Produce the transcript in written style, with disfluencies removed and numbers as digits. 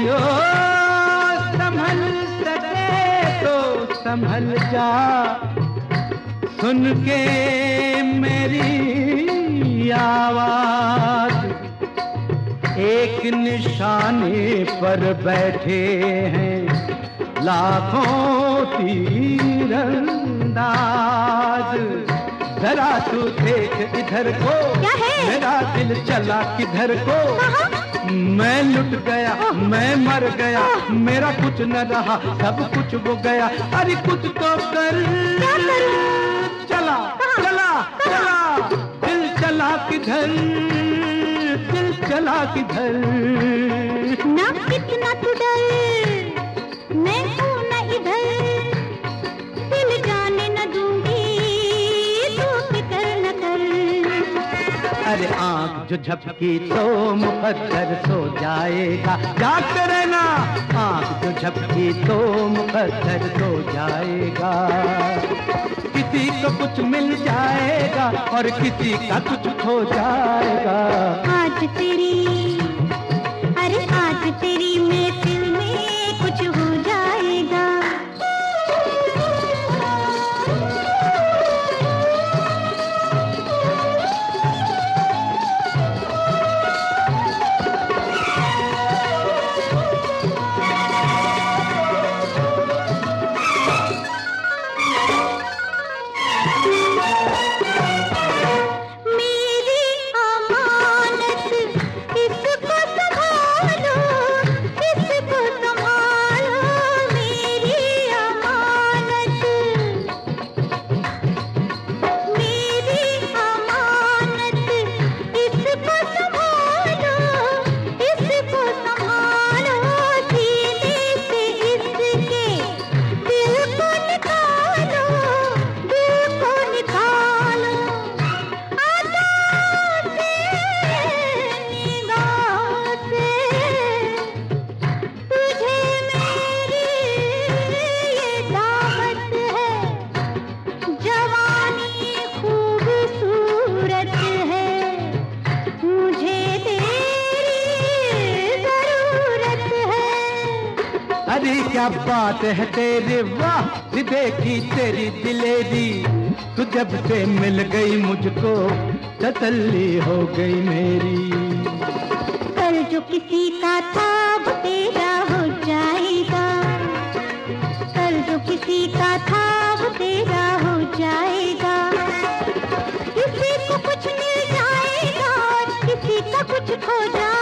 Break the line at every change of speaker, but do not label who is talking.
जियो संभल सके तो संभल जा, सुन के मेरी आवाज। एक निशाने पर बैठे हैं लाखों तीरंदाज। जरा तू देख इधर को,
क्या है?
मेरा दिल चला किधर को। मैं लुट गया, मैं मर गया, मेरा कुछ न रहा, सब कुछ वो गया। अरे कुछ तो कर।
क्या करूं?
चला चला चला, दिल चला किधर, दिल चला किधर।
ना कितना तू डर, मैं हूँ न इधर, दिल जाने न दूंगी, तू फिक्र न कर।
अरे आँख जो झपकी तो मुकद्दर सो जाएगा, जागते रहना। आँख जो झपकी तो मुकद्दर सो जाएगा। किसी को कुछ मिल जाएगा और किसी का कुछ खो जाएगा।
आज तेरी, अरे आज तेरी महफिल में कुछ हो जाएगा।
अरे क्या बात है तेरे, वाह देखी तेरी दिलेरी। तू जब से मिल गई मुझको तसल्ली हो गई मेरी।
कल जो किसी का था वो तेरा हो जाएगा, कल जो किसी का था वो तेरा हो जाएगा। किसी को कुछ मिल जाएगा और किसी का कुछ खो जाएगा।